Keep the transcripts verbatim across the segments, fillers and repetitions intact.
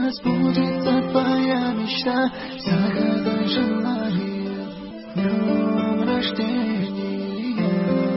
тебя сбудется твоя мечта. Загадай желание с днем рождения.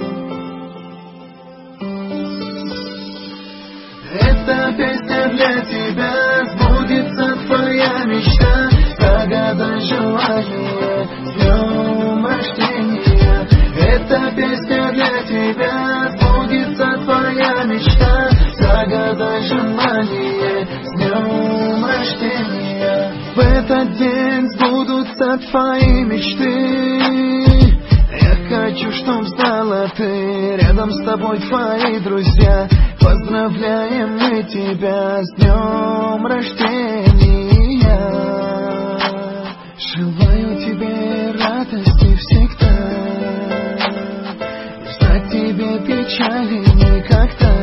Эта песня для тебя, сбудется твоя мечта. Загадай желание с днем рождения. Эта песня для тебя, сбудется твоя мечта. Загадай желание с днем рождения. В этот день сбудутся твои мечты. Я хочу, чтоб знала ты, рядом с тобой твои друзья. Поздравляем мы тебя с днем рождения. Желаю тебе радости всегда, не знать тебе печали никогда.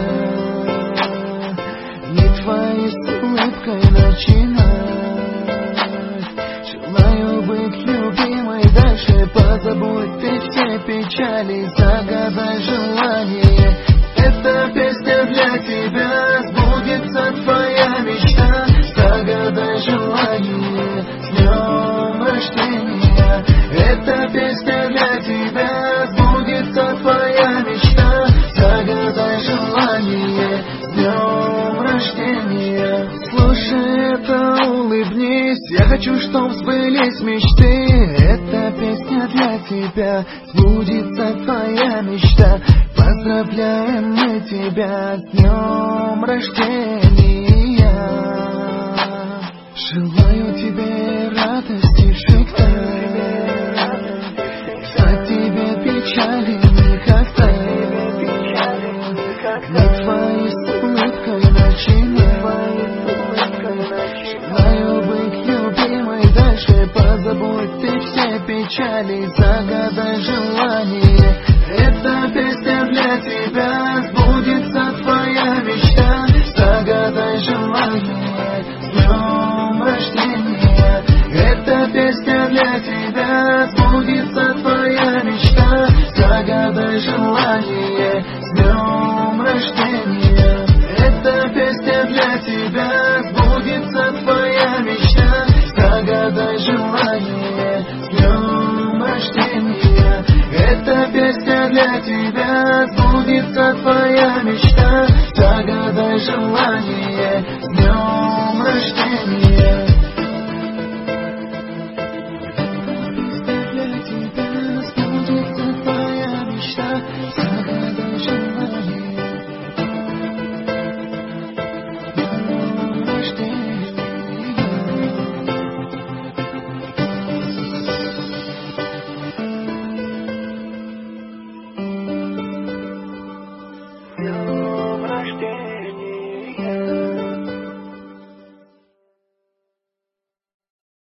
Не твои с улыбкой начинать. Желаю быть любимой дальше, позабудь ты все печали. Загадай желание. Эта песня для тебя, сбудется твоя мечта. Загадай желание с днем рождения. Эта песня для тебя, сбудется твоя мечта. Загадай желание с днем рождения. Слушай это, улыбнись, я хочу, чтоб сбылись мечты. Эта песня для тебя, сбудется твоя мечта. Поздравляем мы тебя с днем рождения. Желаю тебе радости всегда, не знать тебе печали никогда. Не твои с улыбкой начинать. Желаю быть любимой дальше, позабудь ты все печали. Загадай желание. Эта песня для тебя, сбудется твоя мечта. Загадай желание с днем рождения. Эта песня для тебя, сбудется твоя мечта. Загадай желание с днем рождения. Эта песня для тебя, сбудется твоя мечта. Загадай желание с днем рождения. Эта песня для тебя, сбудется твоя мечта. Загадай желание с днем рождения.